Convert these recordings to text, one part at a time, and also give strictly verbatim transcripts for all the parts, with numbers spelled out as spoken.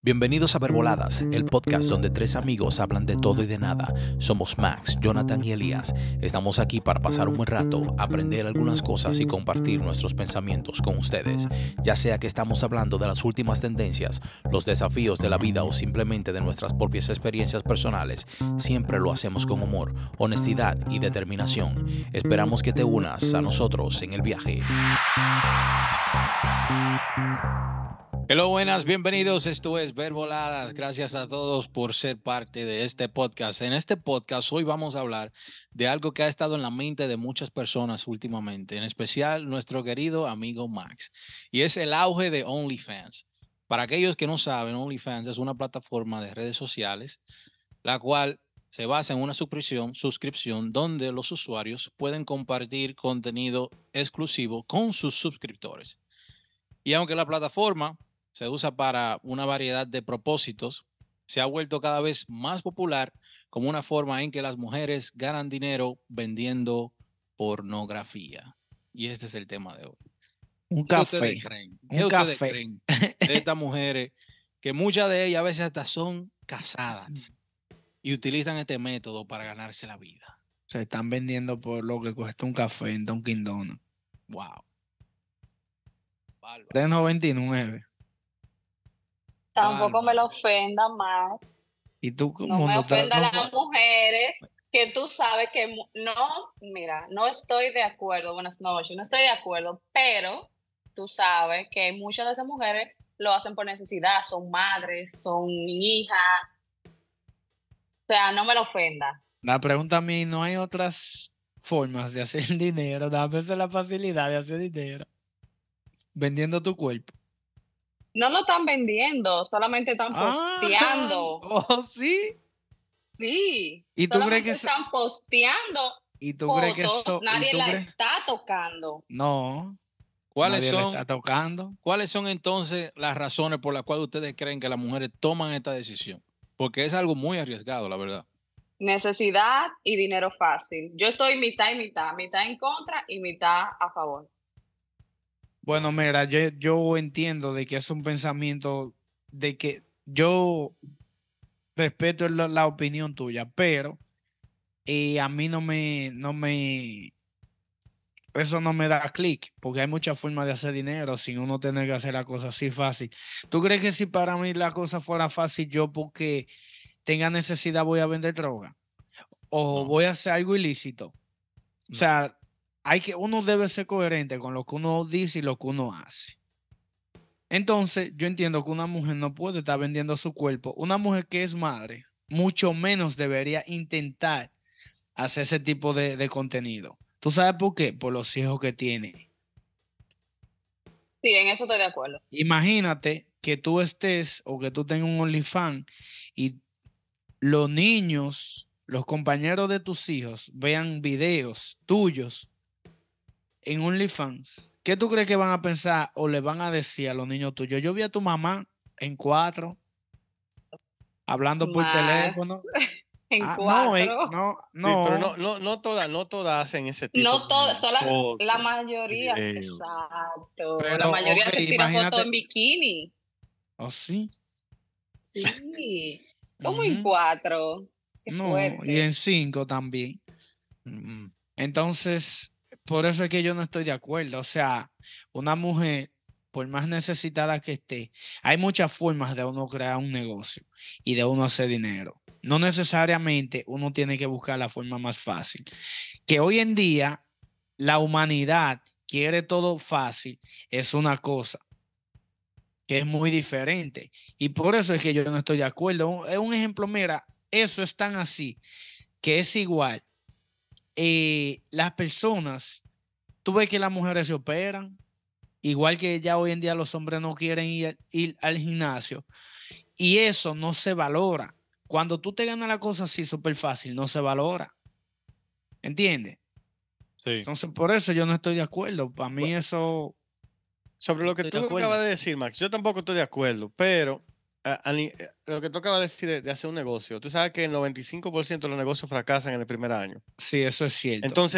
Bienvenidos a Verboladas, el podcast donde tres amigos hablan de todo y de nada. Somos Max, Jonathan y Elías. Estamos aquí para pasar un buen rato, aprender algunas cosas y compartir nuestros pensamientos con ustedes. Ya sea que estamos hablando de las últimas tendencias, los desafíos de la vida o simplemente de nuestras propias experiencias personales, siempre lo hacemos con humor, honestidad y determinación. Esperamos que te unas a nosotros en el viaje. Hello, buenas, bienvenidos. Esto es Verboladas. Gracias a todos por ser parte de este podcast. En este podcast hoy vamos a hablar de algo que ha estado en la mente de muchas personas últimamente, en especial nuestro querido amigo Max, y es el auge de OnlyFans. Para aquellos que no saben, OnlyFans es una plataforma de redes sociales, la cual se basa en una suscripción, suscripción donde los usuarios pueden compartir contenido exclusivo con sus suscriptores. Y aunque la plataforma se usa para una variedad de propósitos, se ha vuelto cada vez más popular como una forma en que las mujeres ganan dinero vendiendo pornografía. Y este es el tema de hoy. Un ¿Qué café. ustedes creen? ¿Qué Un ustedes café. creen de estas mujeres que muchas de ellas a veces hasta son casadas y utilizan este método para ganarse la vida? Se están vendiendo por lo que cuesta un café en Dunkin' Donuts. Wow. Bárbaro. tres noventa y nueve. Tampoco Bárbaro. me lo ofenda más. Y tú No como me no te- ofenda a no- las mujeres que tú sabes que mu- no, mira, no estoy de acuerdo. Buenas noches, no estoy de acuerdo, pero tú sabes que muchas de esas mujeres lo hacen por necesidad, son madres, son hijas. O sea, no me lo ofenda. La pregunta a mí, ¿no hay otras formas de hacer dinero? Dame la facilidad de hacer dinero vendiendo tu cuerpo. No lo están vendiendo, solamente están Ah, posteando. oh, sí. Sí. ¿Y tú crees solamente que eso- están posteando ¿Y tú crees que fotos, eso? ¿Y nadie tú la crees? está tocando. No, ¿Cuáles nadie le son, está tocando. ¿Cuáles son entonces las razones por las cuales ustedes creen que las mujeres toman esta decisión? Porque es algo muy arriesgado, la verdad. Necesidad y dinero fácil. Yo estoy mitad y mitad, mitad en contra y mitad a favor. Bueno, mira, yo, yo entiendo de que es un pensamiento de que yo respeto la, la opinión tuya, pero eh, a mí no me, no me, eso no me da clic, porque hay muchas formas de hacer dinero sin uno tener que hacer la cosa así fácil. ¿Tú crees que si para mí la cosa fuera fácil, yo porque tenga necesidad voy a vender droga? ¿O No. voy a hacer algo ilícito? O No. sea, hay que, uno debe ser coherente con lo que uno dice y lo que uno hace. Entonces, yo entiendo que una mujer no puede estar vendiendo su cuerpo. Una mujer que es madre, mucho menos debería intentar hacer ese tipo de, de contenido. ¿Tú sabes por qué? Por los hijos que tiene. Sí, en eso estoy de acuerdo. Imagínate que tú estés o que tú tengas un OnlyFans y los niños, los compañeros de tus hijos vean videos tuyos en OnlyFans. ¿Qué tú crees que van a pensar o le van a decir a los niños tuyos? Yo vi a tu mamá en cuatro, hablando por Más teléfono. en Ah, no, cuatro. eh, no, Sí, no. pero no, no, no todas, no todas hacen ese tipo No de todas, solo fotos la y mayoría, videos. exacto. Pero, la mayoría ok, se tira imagínate- fotos en bikini. ¿Oh, sí? Sí. ¿Cómo Ujú. en cuatro? Qué No, fuerte. y en cinco también. Mm, Entonces, por eso es que yo no estoy de acuerdo. O sea, una mujer, por más necesitada que esté, hay muchas formas de uno crear un negocio y de uno hacer dinero. No necesariamente uno tiene que buscar la forma más fácil. Que hoy en día la humanidad quiere todo fácil, es una cosa que es muy diferente. Y por eso es que yo no estoy de acuerdo. Es un ejemplo, mira, eso es tan así, que es igual. Eh, las personas, tú ves que las mujeres se operan, igual que ya hoy en día los hombres no quieren ir, ir al gimnasio, y eso no se valora. Cuando tú te ganas la cosa así súper fácil, no se valora. ¿Entiendes? sí. Entonces, por eso yo no estoy de acuerdo. Para mí eso... Sobre lo que Estoy tú de acuerdo. acabas de decir, Max, yo tampoco estoy de acuerdo, pero a- a ni- eh, lo que tú acabas de decir de, de hacer un negocio, tú sabes que el noventa y cinco por ciento de los negocios fracasan en el primer año. Sí, eso es cierto. Entonces,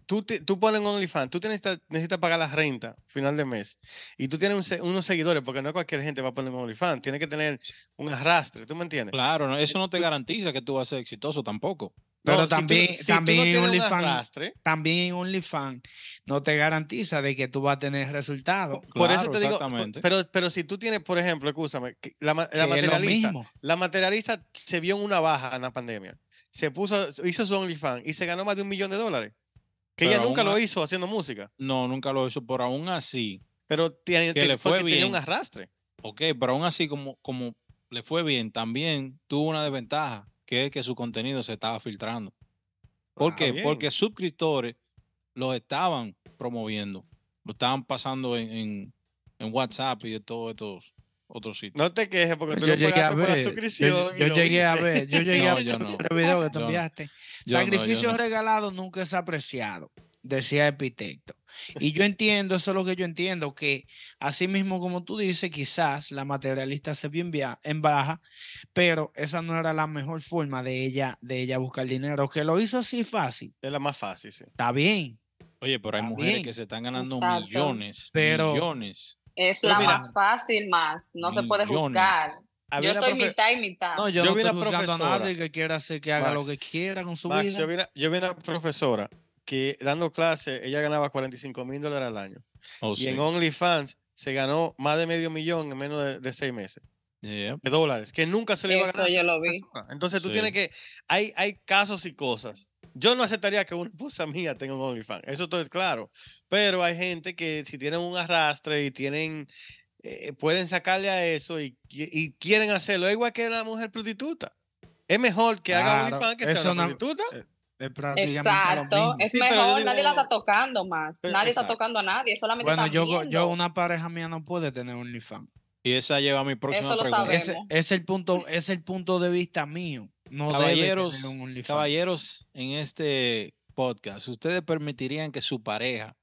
tú, te- tú pones un OnlyFans, tú tienes, necesitas pagar la renta final de mes y tú tienes un se- unos seguidores, porque no cualquier gente va a poner un OnlyFans, tiene que tener un arrastre, ¿tú me entiendes? Claro, no, eso no te Tú- garantiza que tú vas a ser exitoso tampoco. Pero No, si tú, no- también, si tú también no en tienes un OnlyFans, arrastre, también en OnlyFans no te garantiza de que tú vas a tener resultados, por eso Claro, te digo, exactamente. pero, pero si tú tienes, por ejemplo, escúchame, que la, ma- la que es lo materialista, mismo. la materialista se vio en una baja en la pandemia, se puso, hizo su OnlyFans y se ganó más de un millón de dólares, que ella Pero nunca aún lo a- hizo haciendo música, No, nunca lo hizo, pero aún así, pero tiene, que tiene- le fue porque tenía un bien, arrastre. ok, pero aún así como, como le fue bien, también tuvo una desventaja, que es que su contenido se estaba filtrando. ¿Por Ah, qué? bien. Porque suscriptores los estaban promoviendo, lo estaban pasando en, en, en WhatsApp y de todos estos otros sitios. No te quejes porque tú Yo no llegué a pagaste por la ver, yo, suscripción y yo lo llegué a viste. ver, yo llegué a No, ver yo no. el video que tú Yo no. enviaste. Yo no, yo Sacrificio no. regalado nunca es apreciado, decía Epicteto. Y yo entiendo, eso es lo que yo entiendo, que así mismo como tú dices, quizás la materialista se vio en, via- en baja, pero esa no era la mejor forma de ella, de ella buscar dinero. Que lo hizo así fácil, Es la más fácil, sí. está bien, Oye, pero hay está mujeres bien, que se están ganando Exacto. millones, pero millones, Es Pero la mira, más fácil, más. No se puede juzgar. millones. había Yo una estoy profe- mitad y mitad. no, yo, Yo no vi estoy una juzgando a profesora, nadie que quiera hacer que haga lo Max, que quiera con su Max, vida. yo vi una, yo vi una profesora que dando clase, ella ganaba cuarenta y cinco mil dólares al año. Oh, Y en sí. OnlyFans se ganó más de medio millón en menos de, de seis meses Yeah, de dólares, que nunca se le iba a Eso ganar a yo esa lo vi. persona. Entonces tú sí. tienes que, hay, hay casos y cosas. Yo no aceptaría que una esposa mía tenga un OnlyFans, eso todo es claro. Pero hay gente que si tienen un arrastre y tienen, eh, pueden sacarle a eso y, y quieren hacerlo. Es igual que una mujer prostituta. Es mejor que haga Claro, OnlyFans que sea eso una no, prostituta. eh, es prácticamente lo Exacto. mismo. Es Sí, pero yo mejor. digo, Nadie la está tocando más. eh, Nadie está exacto. tocando a nadie. Solamente Bueno, están yo, yo, viendo. una pareja mía no puede tener OnlyFans. Y esa lleva a mi próxima Eso lo pregunta. sabemos. Ese es el punto, es el punto de vista mío. No debe tener Caballeros, un OnlyFans. caballeros, en este podcast, ¿ustedes permitirían que su pareja,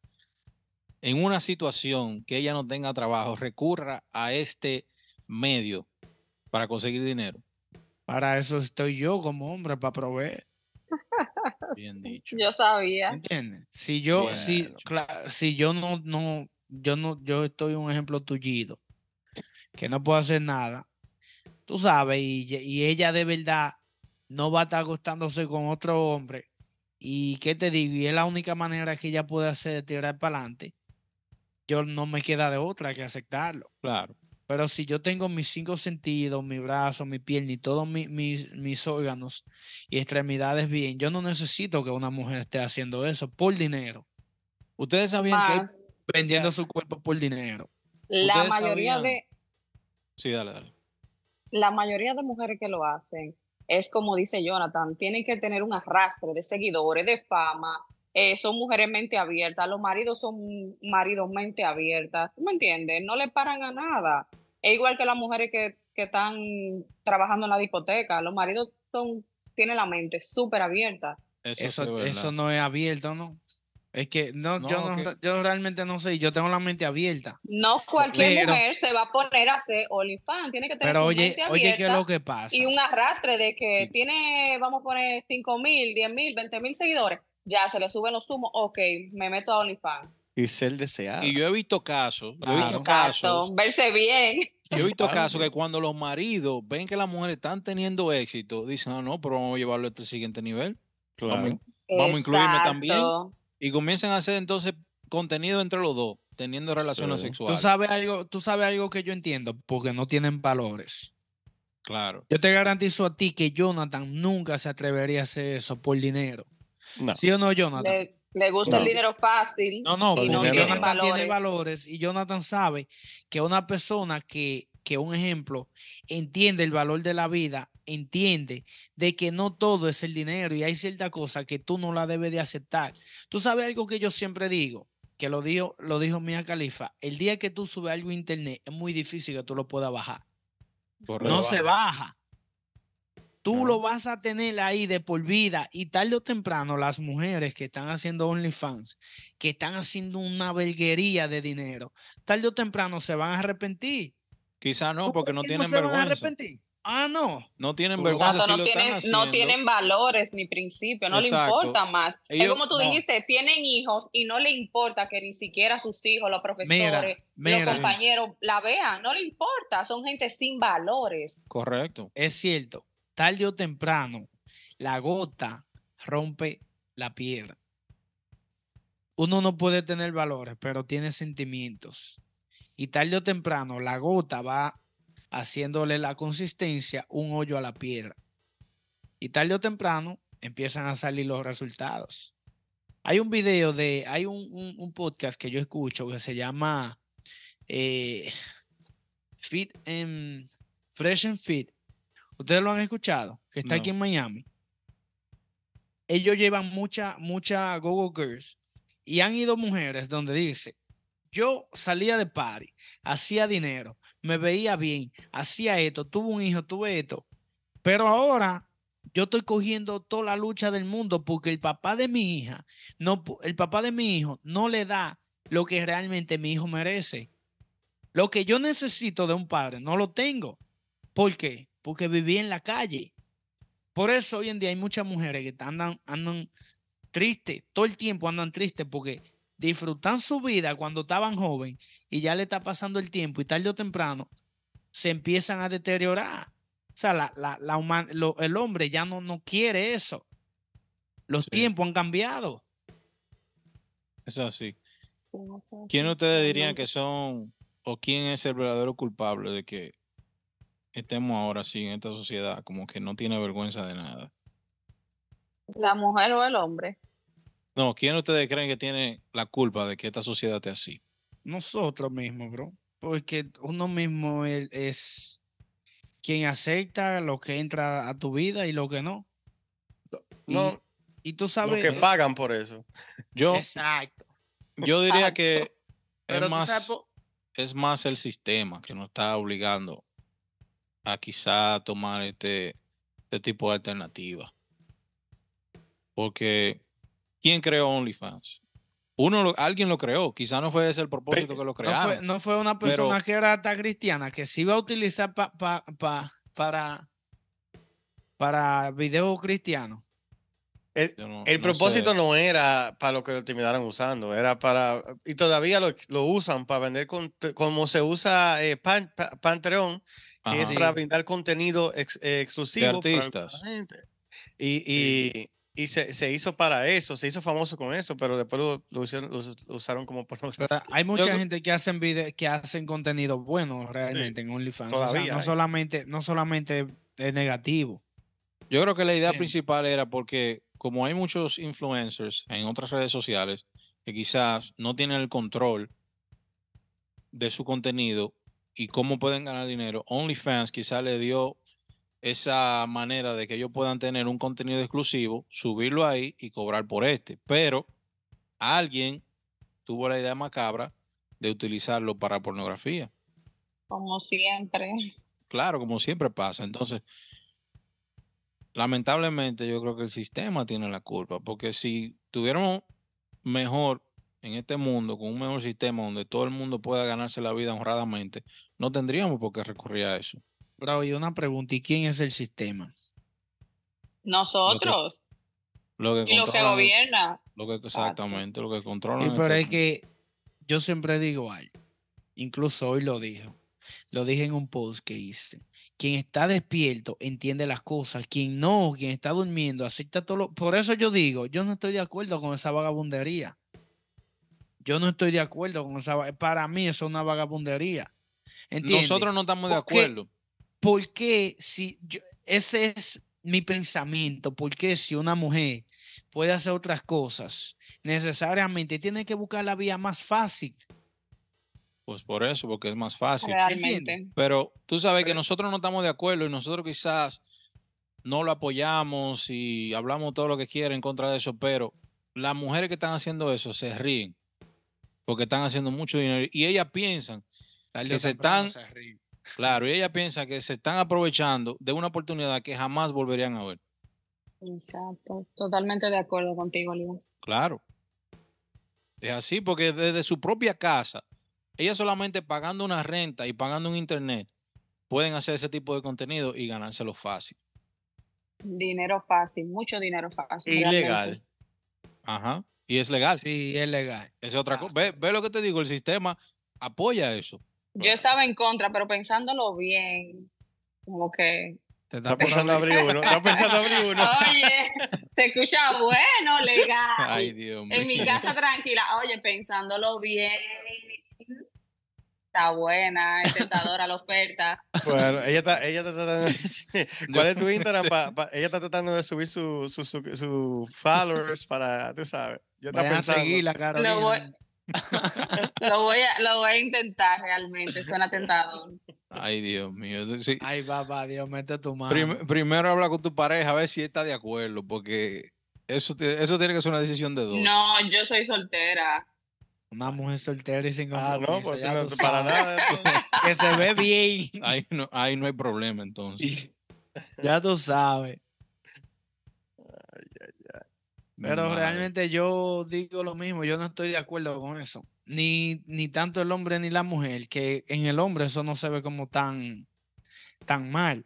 en una situación que ella no tenga trabajo, recurra a este medio para conseguir dinero? Para eso estoy yo como hombre, para proveer. Bien dicho. Yo sabía. ¿Entiendes? Si yo, Bien si, dicho. cla- si yo no, no, yo no, yo estoy un ejemplo tullido, que no puedo hacer nada, tú sabes, y, y ella de verdad no va a estar acostándose con otro hombre. ¿Y qué te digo? Y es la única manera que ella puede hacer tirar para adelante. Yo no me queda de otra que aceptarlo. Claro. Pero si yo tengo mis cinco sentidos, mi brazo, mi piel y todos mi- mis, mis órganos y extremidades bien, yo no necesito que una mujer esté haciendo eso por dinero, Ustedes sabían que hay... Más. vendiendo Ya. su cuerpo por dinero. La Ustedes mayoría sabían- de Sí, dale, dale. la mayoría de mujeres que lo hacen es como dice Jonathan, tienen que tener un arrastre de seguidores, de fama, eh, son mujeres mente abiertas, los maridos son maridos mente abiertas, ¿tú me entiendes? No le paran a nada. Es igual que las mujeres que, que están trabajando en la discoteca, los maridos son, tienen la mente súper abierta. Eso, Eso, sí es verdad. eso no es abierto, ¿no? Es que no, yo, No, no que- yo realmente no sé, yo tengo la mente abierta. No cualquier Pero- mujer se va a poner a hacer OnlyFans, tiene que tener Pero su oye, mente oye, ¿qué es abierta lo que pasa? y un arrastre de que Sí. tiene, vamos a poner cinco mil, diez mil, veinte mil seguidores, ya se le suben los humos, ok, me meto a OnlyFans. Y ser deseada. Y yo he visto casos, yo he Claro. visto Exacto, casos, verse bien. yo he visto Claro casos que- que cuando los maridos ven que las mujeres están teniendo éxito, dicen, ah, no, pero vamos a llevarlo a este siguiente nivel. Vamos, Claro. vamos a incluirme también. Exacto. Y comienzan a hacer entonces contenido entre los dos, teniendo relaciones Sí. Tú sexuales. sabes algo, tú sabes algo que yo entiendo, porque no tienen valores. Claro. Yo te garantizo a ti que Jonathan nunca se atrevería a hacer eso por dinero. No. ¿Sí o no, Jonathan? Le, le gusta el No. dinero fácil No, no, y no porque dinero tienen no. Jonathan tiene valores. valores y Jonathan sabe que una persona que, que un ejemplo, entiende el valor de la vida, entiende de que no todo es el dinero y hay cierta cosa que tú no la debes de aceptar. Tú sabes algo que yo siempre digo, que lo dijo, lo dijo Mia Khalifa, el día que tú subes algo a internet es muy difícil que tú lo puedas bajar. Correcto. No se baja. Tú No. lo vas a tener ahí de por vida y tarde o temprano las mujeres que están haciendo OnlyFans, que están haciendo una verguería de dinero, tarde o temprano se van a arrepentir. Quizá no, ¿Por porque qué no no tienen se van a vergüenza. arrepentir? Ah, no. No tienen Exacto, vergüenza Exacto, si no lo tienen, están haciendo. no tienen valores ni principios, no Exacto. le importa más. Ellos, es como tú no. dijiste, tienen hijos y no le importa que ni siquiera sus hijos, los profesores, Mira, los mira. compañeros la vean, no le importa, son gente sin valores. Correcto. Es cierto, tarde o temprano, la gota rompe la piedra. Uno no puede tener valores, pero tiene sentimientos. Y tarde o temprano, la gota va haciéndole la consistencia un hoyo a la piedra. Y tarde o temprano empiezan a salir los resultados. Hay un video de, hay un, un, un podcast que yo escucho que se llama eh, Fit and Fresh and Fit. ¿Ustedes lo han escuchado? Que está No. aquí en Miami. Ellos llevan mucha, mucha go-go girls y han ido mujeres donde dice, yo salía de party, hacía dinero, me veía bien, hacía esto, tuve un hijo, tuve esto, pero ahora yo estoy cogiendo toda la lucha del mundo porque el papá de mi hija, no, el papá de mi hijo no le da lo que realmente mi hijo merece. Lo que yo necesito de un padre no lo tengo. ¿Por qué? Porque viví en la calle. Por eso hoy en día hay muchas mujeres que andan, andan tristes, todo el tiempo andan tristes porque disfrutan su vida cuando estaban jóvenes y ya le está pasando el tiempo y tarde o temprano se empiezan a deteriorar. O sea, la, la, la human, lo, el hombre ya no, no quiere eso. Los Sí. tiempos han cambiado. Es así. ¿Quién ustedes dirían que son o quién es el verdadero culpable de que estemos ahora así en esta sociedad, como que no tiene vergüenza de nada? ¿La mujer o el hombre? No, ¿quién ustedes creen que tiene la culpa de que esta sociedad esté así? Nosotros mismos, bro. Porque uno mismo es, es quien acepta lo que entra a tu vida y lo que no. Y, No, y tú los sabes. que pagan por eso. Yo, Exacto. yo diría Exacto. que es Pero tú sabes, más, po- es más el sistema que nos está obligando a quizá tomar este, este tipo de alternativa. Porque ¿quién creó OnlyFans? Uno, lo- alguien lo creó, quizá no fue ese el propósito que lo no fue, crearon. no fue una pero- persona que era hasta cristiana que se iba a utilizar pa, pa, pa, para, para videos cristianos. El, Yo no- el no propósito sé. no era para lo que lo terminaron usando, era para, y todavía lo, lo usan para vender, con, como se usa eh, Pan- Pa- Patreon, que Ajá. es Sí. para brindar contenido ex- eh, De exclusivo para artistas. la gente. Y, y, y se, se hizo para eso, se hizo famoso con eso, pero después lo, lo hicieron- lo us- lo usaron como pornografía. Pero hay mucha Yo- gente que hacen video, que hacen contenido bueno realmente en OnlyFans. O sea, todavía no hay. solamente, no solamente es negativo. Yo creo que la idea Bien. principal era porque como hay muchos influencers en otras redes sociales que quizás no tienen el control de su contenido y cómo pueden ganar dinero, OnlyFans quizás le dio esa manera de que ellos puedan tener un contenido exclusivo, subirlo ahí y cobrar por este. Pero alguien tuvo la idea macabra de utilizarlo para pornografía. Como siempre. Claro, como siempre pasa. Entonces, lamentablemente yo creo que el sistema tiene la culpa, porque si tuviéramos mejor en este mundo, con un mejor sistema donde todo el mundo pueda ganarse la vida honradamente, no tendríamos por qué recurrir a eso. Bro, y una pregunta, ¿y quién es el sistema? Nosotros. Lo que Y lo que controlan, gobierna. lo que Exacto. exactamente, lo que Sí, controlan. pero este es que yo siempre digo algo. Incluso hoy lo dijo. Lo dije en un post que hice. Quien está despierto entiende las cosas. Quien no, quien está durmiendo, acepta todo lo... Por eso yo digo, yo no estoy de acuerdo con esa vagabundería. Yo no estoy de acuerdo con esa... va- Para mí eso es una vagabundería. ¿Entiendes? Nosotros no estamos de ¿Por qué? acuerdo. ¿Por qué si yo- ese es mi pensamiento? ¿Por qué si una mujer puede hacer otras cosas, necesariamente tiene que buscar la vía más fácil? Pues por eso, porque es más fácil. Realmente. Pero tú sabes que Pero- nosotros no estamos de acuerdo y nosotros quizás no lo apoyamos y hablamos todo lo que quiera en contra de eso, pero las mujeres que están haciendo eso se ríen porque están haciendo mucho dinero y ellas piensan, Tarde que o se temprano están- se ríe. claro, y ellas piensan que se están aprovechando de una oportunidad que jamás volverían a ver. Exacto. Totalmente de acuerdo contigo, Lías. Claro. Es así porque desde su propia casa, ella solamente pagando una renta y pagando un internet, pueden hacer ese tipo de contenido y ganárselo fácil. Dinero fácil, mucho dinero fácil. Ilegal. realmente. Ajá. Y es legal. Sí, es legal. Es otra cosa. Ve, ve lo que te digo, el sistema apoya eso. Yo estaba en contra, pero pensándolo bien, como que, Te Está está por pensando abrir. abrir uno. Está pensando abrir uno. oye, se escucha bueno, legal. Ay, Dios mío. En mi casa tranquila, oye, pensándolo bien. Está buena, es tentadora la oferta. Bueno, ella está, ella está tratando de decir- ¿Cuál es tu Instagram? Pa- pa- ella está tratando de subir su, su, su, su followers para, tú sabes. Ya está Vayan a pensando. seguirla, Carolina. Lo voy, lo, voy a, lo voy a intentar realmente, suena tentador. Ay, Dios mío. Entonces, sí, Ay, papá, Dios, mete tu mano. prim- primero habla con tu pareja a ver si está de acuerdo, porque eso, te- eso tiene que ser una decisión de dos. No, yo soy soltera. Una mujer soltera y sin Ah, no, compromiso, pues ya tú tú no, para sabes. nada. entonces. Que se ve bien. Ahí no, ahí no hay problema entonces. Ya tú sabes. Pero Madre. realmente yo digo lo mismo, yo no estoy de acuerdo con eso. Ni, ni tanto el hombre ni la mujer, que en el hombre eso no se ve como tan, tan mal.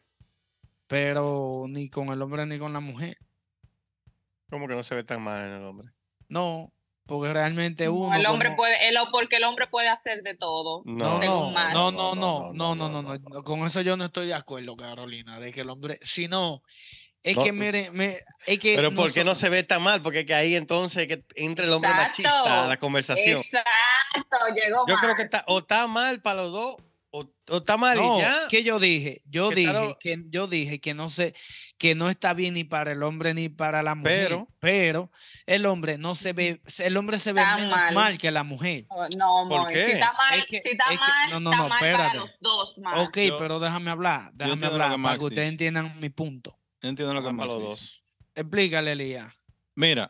Pero ni con el hombre ni con la mujer. ¿Cómo que no se ve tan mal en el hombre? No, porque realmente No, uno el hombre como- puede, el, porque el hombre puede hacer de todo. No, según no, Max. no, no, no, no, no, no, no, no, con eso yo no estoy de acuerdo, Carolina, de que el hombre, si no, es No, que mire, me, es que Pero ¿por qué no nosotros- se ve tan mal? Porque es que ahí entonces que entra el hombre machista a la conversación. Exacto, llegó Yo creo que Max. está, o está mal para los dos, o, o está mal No, y ya. que yo dije, yo Que dije claro- que yo dije que no sé, que no está bien ni para el hombre ni para la mujer, Pero- pero, el hombre no se ve, el hombre se ve Está menos mal. mal que la mujer. Oh, no, ¿Por amor, qué? si está mal, Es que- si está es que- mal, no, no, está no, mal para espérate. los dos, Max. Ok, Yo- pero déjame hablar, déjame entiendo lo hablar que para Max que ustedes dice. entiendan mi punto. Entiendo lo que Está mal Max para los dice. dos. Explícale, Elías. Mira,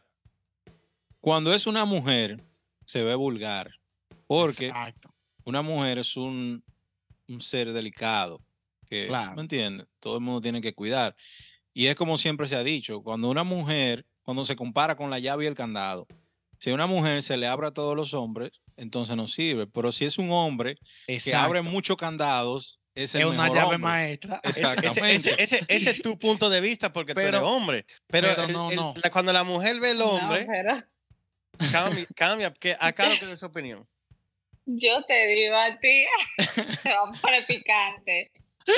cuando es una mujer, se ve vulgar, porque Exacto. una mujer es un, un ser delicado, que, Claro. ¿me entiendes? Todo el mundo tiene que cuidar. Y es como siempre se ha dicho, cuando una mujer, cuando se compara con la llave y el candado, si a una mujer se le abre a todos los hombres, entonces no sirve. Pero si es un hombre que abre Exacto. muchos candados, es el Es una mejor llave hombre. maestra. Ese, Exactamente. ese, ese, ese es tu punto de vista porque tú Pero- eres hombre. Pero, pero el- no, el- no. la- cuando la mujer ve el No, hombre, pero cambia, cambia. Que acá lo que es su opinión. yo te digo a ti, te va a poner picante.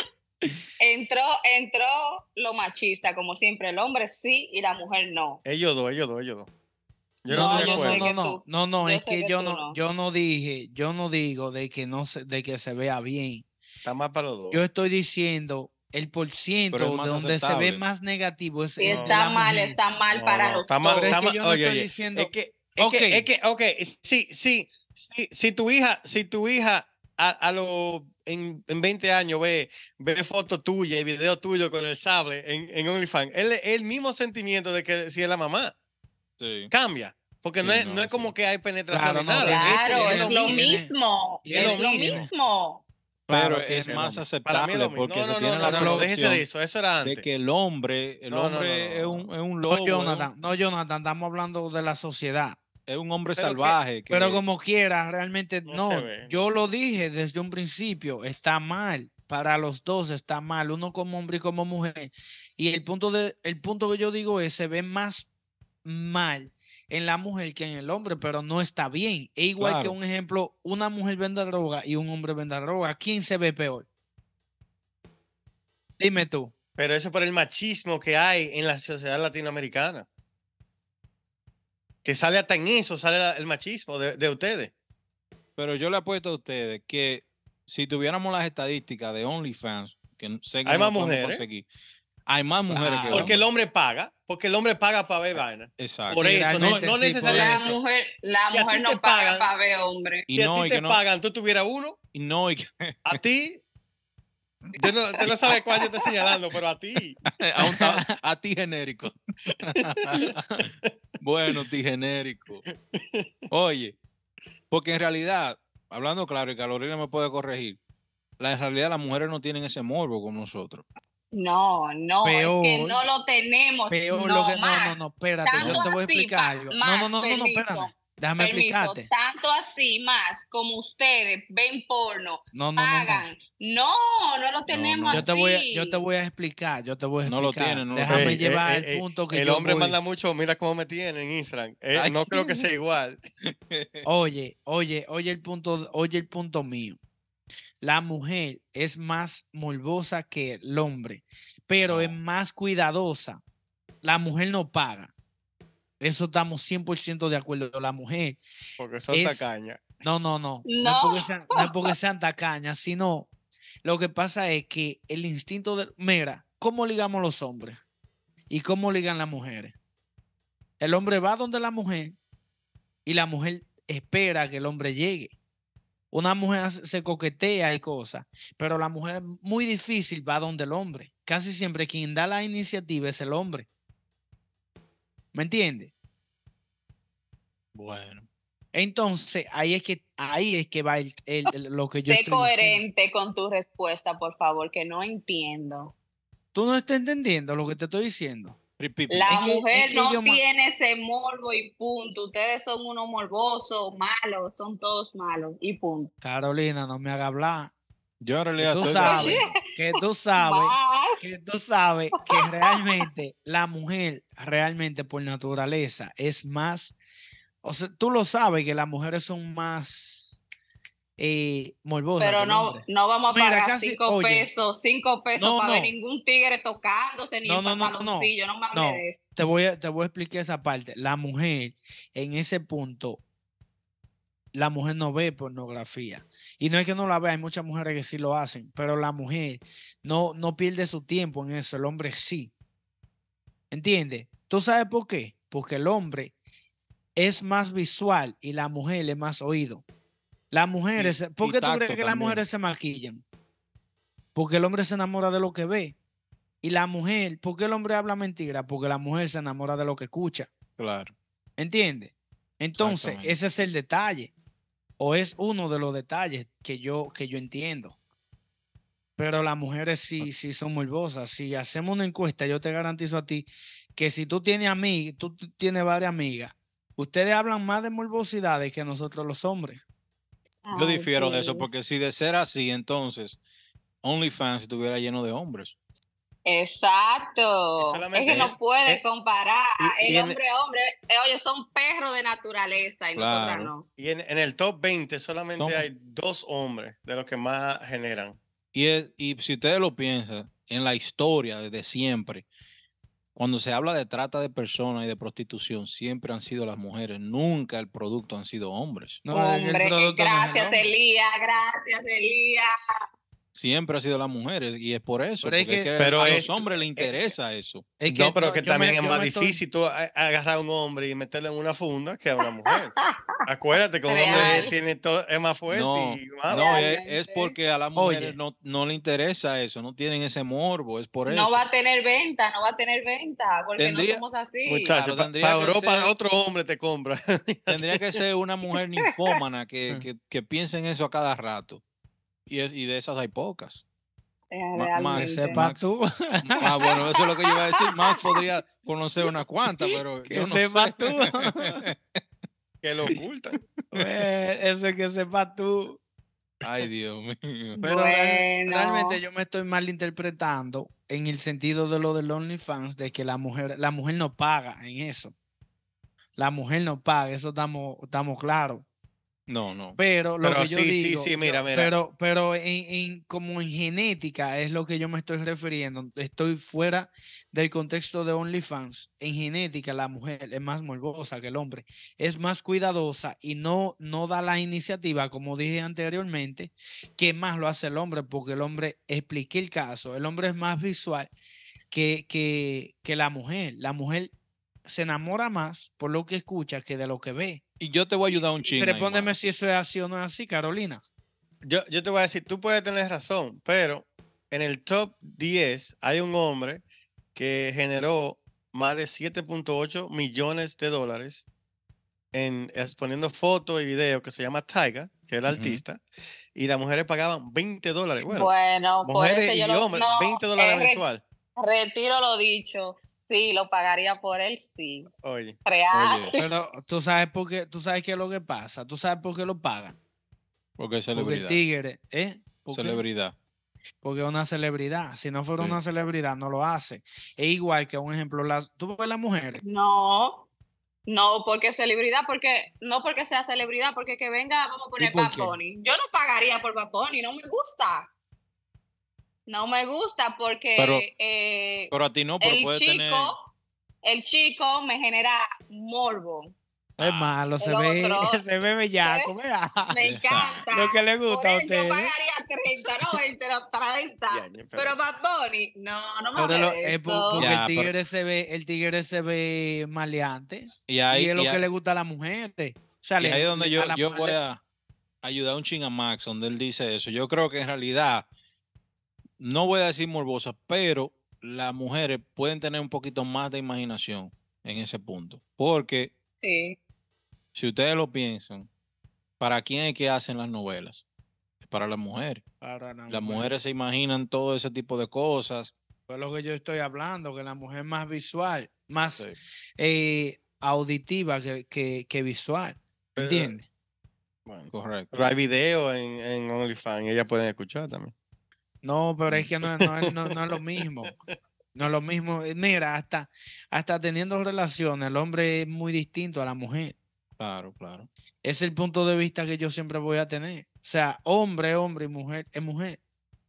Entró, entró lo machista, como siempre, el hombre sí y la mujer no. Ellos dos, ellos dos, ellos dos. Yo No, no, estoy de yo acuerdo. sé no, que no, tú- no, no, yo es sé que que yo tú no, no. yo no dije, yo no digo de que no se, de que se vea bien. Está mal para los dos. Yo estoy diciendo el por ciento Pero es de más donde se aceptable. ve más negativo es Si el de está la mal, mujer. está mal No, para no, los está mal, dos. Pero es está que mal. yo no Oye, estoy oye, diciendo- Es que, es Ok. que, es que, ok, sí, sí, sí, si tu hija, si tu hija a, a lo, en, en veinte años ve, ve fotos tuyas y videos tuyos con el sable en, en OnlyFans, es el, el mismo sentimiento de que si es la mamá. Sí. Cambia. Porque no, Sí, es, no, no es sí. como que hay penetración Claro, ni no, nada. tiene- Claro, tiene- es lo tiene- mismo. tiene Es lo lo mismo. mismo. Claro, Pero es tiene más lo mismo. Para mí es aceptable lo mismo. porque No, se no, tiene no, la no, no, déjese percepción de eso. Eso era de antes. que el hombre, el No, no, hombre no, no, es, no. un, es un No, lobo, es un- Jonathan, no, Jonathan, estamos hablando de la sociedad. es un hombre Pero que- salvaje. que- Pero como quiera, realmente No no. se ve, Yo no lo dije desde un principio, está mal. Para los dos está mal, uno como hombre y como mujer. Y el punto, de, el punto que yo digo es, se ve más mal en la mujer que en el hombre, pero no está bien. Es igual que Claro. un ejemplo, una mujer venda droga y un hombre venda droga. ¿Quién se ve peor? Dime tú. Pero eso por el machismo que hay en la sociedad latinoamericana. Que sale hasta en eso, sale la- el machismo de, de ustedes. Pero yo le apuesto a ustedes que si tuviéramos las estadísticas de OnlyFans, que sé que Hay no más podemos mujeres. conseguir, hay más mujeres que Claro. Porque el hombres. hombre paga, porque el hombre paga para ver vaina. Exacto. Por Sí, eso, no, realmente no sí, por necesariamente. La eso. mujer, la Si a mujer ti no te paga pagan- para ver hombre. Y Si a no, ti y te que no, pagan, tú tuvieras uno, y no, y que a ti. Yo no, tú no sabes cuál yo estoy señalando, pero a ti. a, un ta- a ti genérico. Bueno, ti genérico. Oye, porque en realidad, hablando claro, y Carolina me puede corregir, la, en realidad las mujeres no tienen ese morbo como nosotros. No, no, es que Peor. no lo tenemos. Peor no, lo que. No, Max. no, no, espérate, yo Tanto te voy a así, explicar pa- algo. No, Max, no, no, no, no, permiso. espérame. déjame Permiso, explicarte. tanto así más como ustedes ven porno, No, no, no, no. pagan. No, no lo tenemos no. Yo te voy a, así. yo te voy a explicar, yo te voy a No lo explicar. tiene, no lo Déjame tiene. Ey, llevar ey, el ey, punto que el yo hombre voy. manda mucho, mira cómo me tiene en Instagram. Eh, Ay. no creo que sea igual. Oye, oye, oye el punto, oye el punto mío. La mujer es más morbosa que el hombre, pero No. es más cuidadosa. La mujer no paga. Eso estamos cien por ciento de acuerdo. La mujer Porque son es... tacañas. No, no, no. No, No. es porque sean, no es porque sean tacañas, sino lo que pasa es que el instinto de... Mira, ¿cómo ligamos los hombres? ¿Y cómo ligan las mujeres? El hombre va donde la mujer y la mujer espera que el hombre llegue. Una mujer hace- se coquetea y cosas, pero la mujer muy difícil va donde el hombre. Casi siempre quien da la iniciativa es el hombre. ¿Me entiendes? Bueno. Entonces, ahí es que, ahí es que va el, el- el- lo que yo Sé estoy diciendo. coherente con tu respuesta, por favor, que no entiendo. Tú no estás entendiendo lo que te estoy diciendo. Pi, pi, pi. La Es que- mujer es que no yo ma- tiene ese morbo y punto. Ustedes son unos morbosos, malos, son todos malos y punto. Carolina, no me haga hablar. Yo en Que realidad tú estoy de sabes, acuerdo. que tú sabes, Más. que tú sabes que realmente la mujer, realmente por naturaleza, es más, o sea, tú lo sabes que las mujeres son más eh, morbosas que Pero el no, hombre. no vamos a Mira, pagar casi- cinco oye. pesos, cinco pesos No, para ver no. ningún tigre tocándose ni No, el no, no, no, no. pantaloncillo. No me hable No, de eso. te voy a, te voy a explicar esa parte. La mujer, en ese punto, la mujer no ve pornografía. Y no es que no la vea, hay muchas mujeres que sí lo hacen, pero la mujer no, no pierde su tiempo en eso, el hombre sí. ¿Entiendes? ¿Tú sabes por qué? Porque el hombre es más visual y la mujer es más oído. Las mujeres, Y- ¿por y qué tú tacto crees que las también. mujeres se maquillan? Porque el hombre se enamora de lo que ve. Y la mujer, ¿por qué el hombre habla mentira? Porque la mujer se enamora de lo que escucha. Claro. ¿Entiendes? Entonces, Exactamente. ese es el detalle. O es uno de los detalles que yo, que yo entiendo. Pero las mujeres sí, sí son morbosas. Si hacemos una encuesta, yo te garantizo a ti que si tú tienes amigas, tú tú tienes varias amigas, ustedes hablan más de morbosidades que nosotros los hombres. Yo Ay, difiero de eso, Dios. porque si de ser así, entonces OnlyFans estuviera lleno de hombres. Exacto. Y Es solamente- que no puede eh, comparar. y- El y en- hombre, hombre, eh, oye, son perros de naturaleza y nosotras Claro. no. Y en, en el top veinte solamente Somos- hay dos hombres de los que más generan. Y, es- y si ustedes lo piensan, en la historia desde siempre, cuando se habla de trata de personas y de prostitución, siempre han sido las mujeres, nunca el producto han sido hombres. No, es que el Hombre, producto no es el gracias hombre. Elías, gracias Elías. Siempre ha sido las mujeres y es por eso, Pero es porque es que- que Pero a los es- hombres les eh, interesa eso. Es no, pero no, que yo me- también es yo más me estoy- difícil tú a- a- agarrar a un hombre y meterlo en una funda que a una mujer. Acuérdate que un Real. hombre tiene todo, es más fuerte No, y más- no, es, Realmente. es porque a las mujeres Oye. no, no le interesa eso, no tienen ese morbo, es por eso. No va a tener venta, no va a tener venta, porque Tendría- no somos así. Muchacho, claro, pa- tendría para que Europa ser- otro hombre te compra. Tendría que ser una mujer ninfómana que, Mm. que, que piense en eso a cada rato. Y, es, y de esas hay pocas. Eh, Ma- Que Max, realmente. sepa Max. tú. Ah, bueno, eso es lo que yo iba a decir. Más podría conocer una cuanta, pero Que yo no sepa sé. tú. que lo ocultan. Pues, eso que sepa tú. Ay, Dios mío. Pero real- Bueno. realmente yo me estoy malinterpretando en el sentido de lo del OnlyFans, de que la mujer, la mujer no paga en eso. La mujer no paga, eso estamos, estamos claros. No, no. Pero lo Pero que yo sí, sí, digo, sí, mira, yo- mira. pero, pero en, en- como en genética es lo que yo me estoy refiriendo. Estoy fuera del contexto de OnlyFans. En genética la mujer es más morbosa que el hombre, es más cuidadosa y no, no da la iniciativa, como dije anteriormente, que más lo hace el hombre, porque el hombre, expliqué el caso, el hombre es más visual que, que, que la mujer. La mujer se enamora más por lo que escucha que de lo que ve. Y yo te voy a ayudar un chingo. Respóndeme si eso es así o no es así, Carolina. Yo, yo te voy a decir, tú puedes tener razón, pero en el top diez hay un hombre que generó más de siete punto ocho millones de dólares en exponiendo fotos y videos, que se llama Tyga, que es el Ujú. artista, y las mujeres pagaban veinte dólares. Bueno, Bueno, por mujeres eso y yo lo, hombres, no, veinte dólares eh, re- mensual. retiro lo dicho. Sí, lo pagaría por él, sí. Oye, Real. oye, Pero tú sabes por qué, tú sabes qué es lo que pasa. Tú sabes por qué lo pagan. Porque es Porque el celebridad. tigre, ¿eh? ¿Por qué? Celebridad. Porque es una celebridad. Si no fuera Sí. una celebridad, no lo hace. Es igual que un ejemplo, las, tú ves las mujeres. No, no porque celebridad, porque no porque sea celebridad, porque que venga, vamos a poner por Bad qué? Bunny. Yo no pagaría por Bad Bunny, no me gusta. No me gusta porque Pero, eh, pero a ti no, pero el puede chico, tener. el chico me genera morbo. Es Ah, malo, se el ve, otro, se ve bellaco, vea. Me Exacto. encanta. Lo que le Por gusta a él yo ustedes. pagaría treinta, no veinte, no treinta. diañe, pero- Pero Bad Bunny, no, no me Pero hable lo- de es por- eso. porque Ya, el pero- tigre se ve, el tigre se ve maleante. Y Y ahí, es lo y que ahí- le gusta a las mujeres. O sea, y le- ahí es donde le- yo, a la yo mujer voy le- a ayudar un ching a Max, donde él dice eso. Yo creo que en realidad, no voy a decir morbosa, pero las mujeres pueden tener un poquito más de imaginación en ese punto. Porque Sí. si ustedes lo piensan, ¿para quién es que hacen las novelas? Es para las mujeres. Para la Las mujer. mujeres se imaginan todo ese tipo de cosas. Es lo que yo estoy hablando, que la mujer más visual, más Sí. eh, auditiva que, que, que visual. Pero- ¿Entiendes? Bueno, Correcto. pero hay video en, en OnlyFans y ellas pueden escuchar también. No, pero es que no, no, es- no, no es lo mismo. No es lo mismo. Eh, Mira, hasta, hasta teniendo relaciones, el hombre es muy distinto a la mujer. Claro, claro. Es el punto de vista que yo siempre voy a tener. O sea, hombre, hombre y mujer es mujer.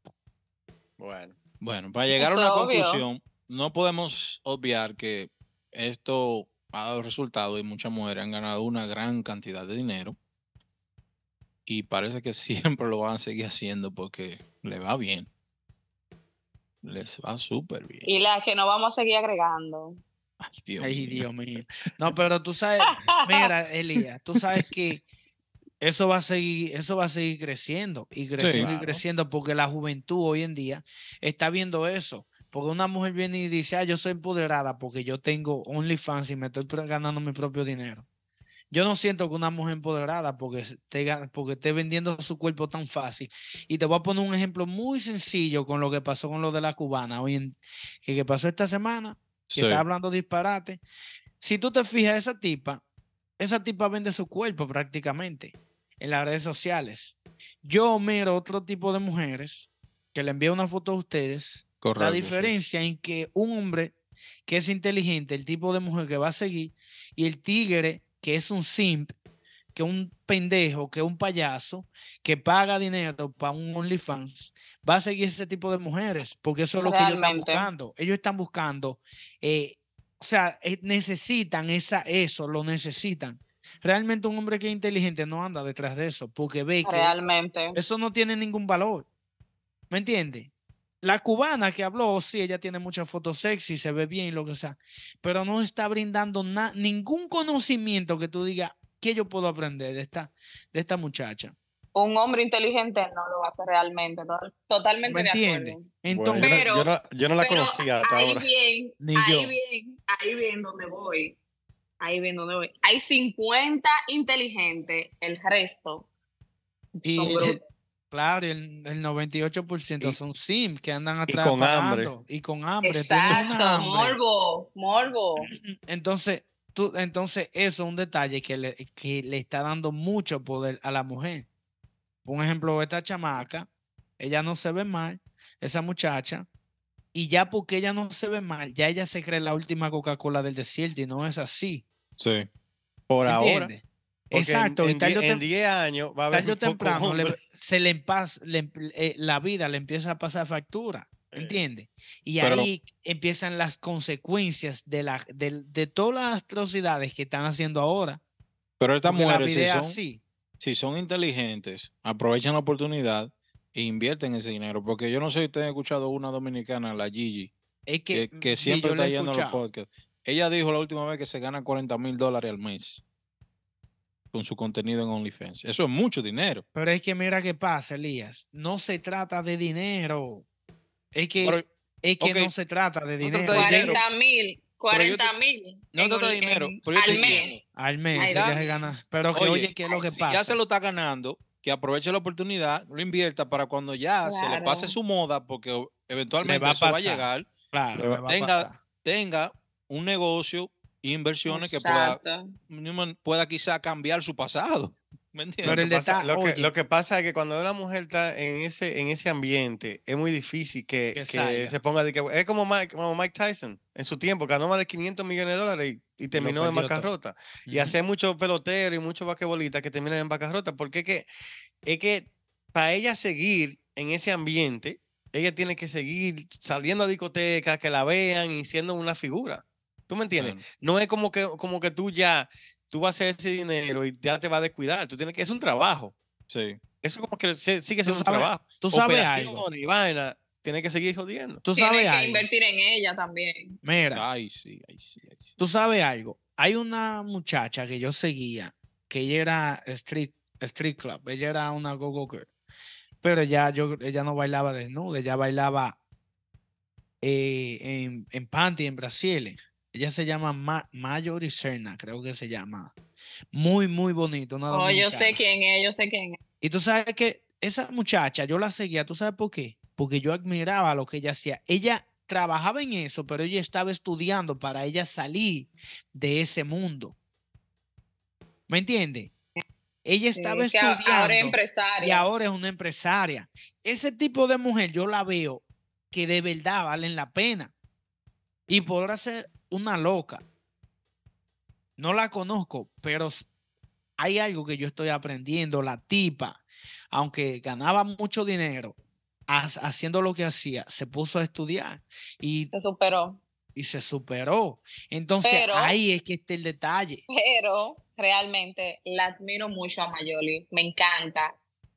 Bueno, Bueno, para llegar a Eso una es obvio. conclusión, no podemos obviar que esto ha dado resultado y muchas mujeres han ganado una gran cantidad de dinero y parece que siempre lo van a seguir haciendo porque le va bien. Les va súper bien. Y la que nos vamos a seguir agregando. Ay, Dios Ay, mío. Dios mío. No, pero tú sabes, mira, Elías, tú sabes que eso va a seguir, eso va a seguir creciendo y creciendo y claro. creciendo porque la juventud hoy en día está viendo eso. Porque una mujer viene y dice, ah, yo soy empoderada porque yo tengo OnlyFans y me estoy pro- ganando mi propio dinero. Yo no siento que una mujer empoderada porque esté, ga- porque esté vendiendo su cuerpo tan fácil. Y te voy a poner un ejemplo muy sencillo con lo que pasó con lo de la cubana. Hoy en, que, que pasó esta semana, que Sí, está hablando disparate. Si tú te fijas, esa tipa, esa tipa vende su cuerpo prácticamente en las redes sociales. Yo miro otro tipo de mujeres que le envío una foto a ustedes. correcto. La sí. diferencia en que un hombre que es inteligente, el tipo de mujer que va a seguir, y el tigre que es un simp, que un pendejo, que un payaso, que paga dinero para un OnlyFans, va a seguir ese tipo de mujeres, porque eso es lo que ellos están Realmente. buscando. Ellos están buscando, eh, o sea, eh, necesitan esa, eso, lo necesitan. Realmente un hombre que es inteligente no anda detrás de eso, porque ve que Realmente. eso no tiene ningún valor. ¿Me entiendes? La cubana que habló, sí, ella tiene muchas fotos sexy, se ve bien, lo que sea, pero no está brindando na- ningún conocimiento que tú digas que yo puedo aprender de esta, de esta muchacha. Un hombre inteligente no lo hace realmente. to- Totalmente ¿Me de entiendes? acuerdo. Entonces, bueno, yo, Pero- no, yo, no, yo no la Pero conocía hasta ahí ahora. bien, Ni ahí yo. bien, ahí bien donde voy. Ahí bien donde voy. Hay cincuenta inteligentes, el resto y son brutos. claro, el, el noventa y ocho por ciento Y- son sim que andan y atrás con hambre. pagando y con hambre. tienen una Exacto, hambre. morbo, morbo. Entonces, tú, entonces eso es un detalle que le, que le está dando mucho poder a la mujer. Un ejemplo, esta chamaca, ella no se ve mal, esa muchacha, y ya porque ella no se ve mal, ya ella se cree la última Coca-Cola del desierto y no es así. Sí. Por ahora. ¿Entiendes? Porque Exacto, en, y en tarde o die- en tem- diez años va a haber tarde o un poco temprano le- hombre. se le pasa, la vida le empieza a pasar factura. Eh, ¿Entiendes? Y pero- ahí empiezan las consecuencias de, la, de, de todas las atrocidades que están haciendo ahora. Pero estas Porque la mujeres, si vida es son, así. si son inteligentes, aprovechan la oportunidad e invierten ese dinero. Porque yo no sé si ustedes han escuchado una dominicana, la Gigi, Es que, que, que sí, siempre yo lo está he yendo a los escuchado. podcasts. Ella dijo la última vez que se gana cuarenta mil dólares al mes con su contenido en OnlyFans. Eso es mucho dinero. Pero es que mira qué pasa, Elías. No se trata de dinero. Es que, Pero, es que ok, no se trata de no dinero. trata de dinero. cuarenta mil, cuarenta mil no trata de dinero, pero yo al estoy diciendo, mes. Al mes, Ay, ella Dios se mío. gana. Pero que Oye, oye, ¿qué es lo que si pasa? ya se lo está ganando, que aproveche la oportunidad, lo invierta para cuando ya se le pase Claro. su moda, porque Le eventualmente va a eso va a pasar. llegar, Claro, Le va- me va a tenga, pasar. tenga un negocio, inversiones que pueda, Exacto. pueda quizá cambiar su pasado. ¿Me Pero Lo entiendes? el que pasa, detalle, lo que, lo oye, que pasa es que cuando una mujer está en ese, en ese ambiente, es muy difícil que, que que salga. se ponga de que es como Mike, como Mike Tyson en su tiempo, ganó más de quinientos millones de dólares y, y Lo terminó en perdió todo. bancarrota. Y Ujú. hace muchos peloteros y muchos basquetbolistas que terminan en bancarrota, porque es que, es que para ella seguir en ese ambiente, ella tiene que seguir saliendo a discotecas, que la vean y siendo una figura. ¿Tú me entiendes? Bueno, No es como que, como que tú ya, tú vas a hacer ese dinero y ya te vas a descuidar. Tú tienes que, es un trabajo. sí. Eso como que se- sigue Tú siendo un sabes, trabajo. tú sabes algo. Operaciones y vaina, tiene que seguir jodiendo. Tú sabes Tiene que algo. invertir en ella también. Mira, Ay, sí, ay, sí, ay, sí. tú sabes algo. Hay una muchacha que yo seguía, que ella era street, street club. Ella era una go-go girl. Pero ella, yo, ella no bailaba desnuda, ella bailaba eh, en, en panty, en brasiles. Ella se llama Ma Mayori Serna, creo que se llama. Muy, muy bonito, una Oh, yo sé dominicana. quién es, yo sé quién es. Y tú sabes que esa muchacha, yo la seguía, ¿tú sabes por qué? Porque yo admiraba lo que ella hacía. Ella trabajaba en eso, pero ella estaba estudiando para ella salir de ese mundo. ¿Me entiendes? Ella estaba Sí, que a- ahora es estudiando y empresaria. ahora es una empresaria. Ese tipo de mujer yo la veo que de verdad valen la pena. Y podrá ser una loca. No la conozco, pero s- hay algo que yo estoy aprendiendo. La tipa, aunque ganaba mucho dinero, ha- haciendo lo que hacía, se puso a estudiar y, Se superó. y se superó. Entonces Pero, ahí es que está el detalle. pero, realmente la admiro mucho a Mayoli. Me encanta.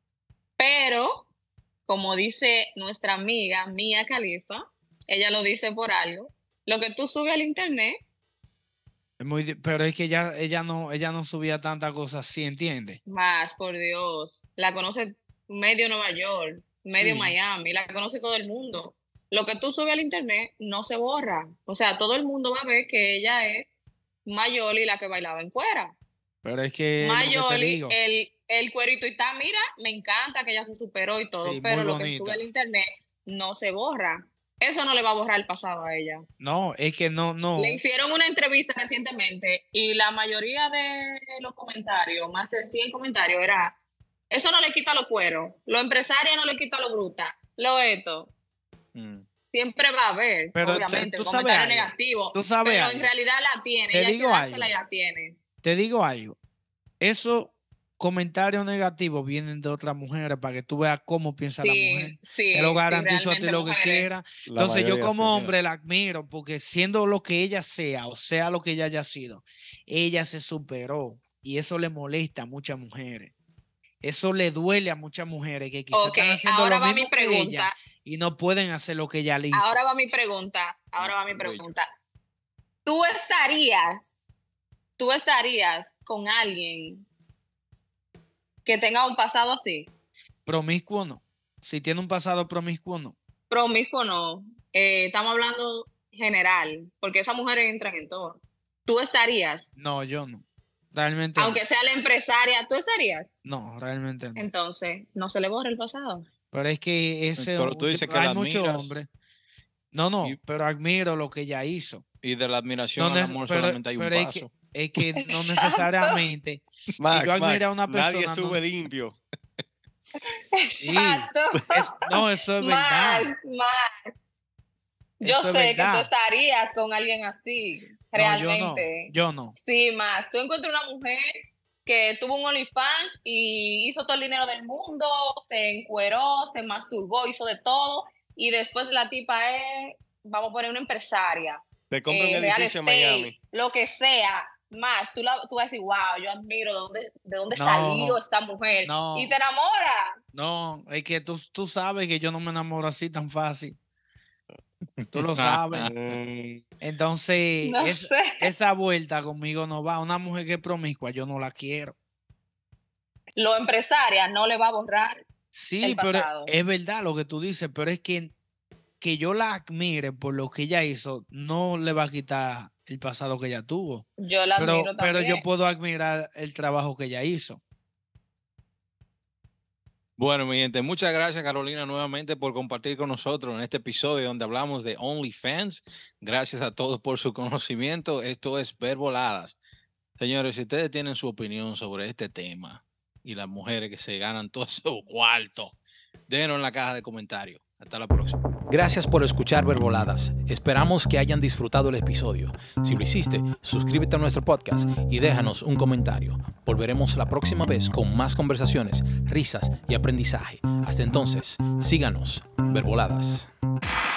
Pero, como dice nuestra amiga Mia Khalifa, ella lo dice por algo. Lo que tú subes al internet, Es muy di- pero es que ella, ella, no, ella no subía tantas cosas así, ¿entiendes? más, por Dios, la conoce medio Nueva York, medio Sí. Miami, la conoce todo el mundo. Lo que tú subes al internet no se borra. O sea, todo el mundo va a ver que ella es Mayoli, la que bailaba en cuera. Pero es que lo que te Mayoli, digo, el, el cuerito y está, mira, me encanta que ella se superó y todo, sí, pero muy lo que sube bonita. al internet no se borra. Eso no le va a borrar el pasado a ella. No, es que no, no. Le hicieron una entrevista recientemente y la mayoría de los comentarios, más de cien comentarios, era, eso no le quita los cueros, lo empresaria no le quita lo bruta, lo esto. Mm. Siempre va a haber, Pero te- obviamente, tú el sabes comentario algo, negativo, tú sabes pero en algo. realidad la tiene, Te ella hay que digo dársela algo. y la tiene. Te digo algo. Esos comentarios negativos vienen de otras mujeres para que tú veas cómo piensa la mujer. Sí, sí, Te lo sí, garantizo a ti realmente lo que mujeres. quiera. La Entonces yo mayoría como sí. hombre la admiro porque siendo lo que ella sea o sea lo que ella haya sido, ella se superó y eso le molesta a muchas mujeres. Eso le duele a muchas mujeres que quizás Ok, están haciendo ahora lo va mi mismo que ella pregunta, y no pueden hacer lo que ella le hizo. ahora va mi pregunta, ahora va mi Bello. pregunta. ¿Tú estarías, tú estarías con alguien que tenga un pasado así? Promiscuo no. Si tiene un pasado promiscuo no. Promiscuo no. Eh, estamos hablando general, porque esas mujeres entran en todo. ¿Tú estarías? No, yo no. Realmente no. Aunque sea la empresaria, ¿tú estarías? No, realmente no. Entonces, no se le borra el pasado. Pero es que ese Pero tú yo- dices que hay la muchos admiras hombres. No, no, y, pero admiro lo que ella hizo. y de la admiración No al neces- amor pero solamente hay un pero es que, paso. es que no Exacto. necesariamente que yo Max, admire a Max, una nadie persona. sube No, limpio. sí, Exacto. es- no, eso es verdad. Más, más. Yo Eso es sé que tú verdad. estarías con alguien así, No, yo no. realmente. Yo no. Sí, más. Tú encuentras una mujer que tuvo un OnlyFans y hizo todo el dinero del mundo, se encueró, se masturbó, hizo de todo, y después la tipa es, vamos a poner una empresaria, Te compra eh, un real edificio en estate, Miami. lo que sea, más. Tú, la, tú vas a decir, wow, yo admiro de dónde, de dónde No, salió esta mujer. no. Y te enamora. No, es que tú, tú sabes que yo no me enamoro así tan fácil. Tú lo sabes. Mm, Entonces, No es- sé. esa vuelta conmigo no va. Una mujer que es promiscua, yo no la quiero. Lo empresaria no le va a borrar. Sí, El pero pasado. es verdad lo que tú dices, pero es que que yo la admire por lo que ella hizo, no le va a quitar el pasado que ella tuvo. Yo la Pero, admiro pero también. yo puedo admirar el trabajo que ella hizo. Bueno, mi gente, muchas gracias, Carolina, nuevamente por compartir con nosotros en este episodio donde hablamos de OnlyFans. Gracias a todos por su conocimiento. Esto es Verboladas. Señores, si ustedes tienen su opinión sobre este tema y las mujeres que se ganan todo su cuarto, déjenos en la caja de comentarios. Hasta la próxima. Gracias por escuchar Verboladas. Esperamos que hayan disfrutado el episodio. Si lo hiciste, suscríbete a nuestro podcast y déjanos un comentario. Volveremos la próxima vez con más conversaciones, risas y aprendizaje. Hasta entonces, síganos, Verboladas.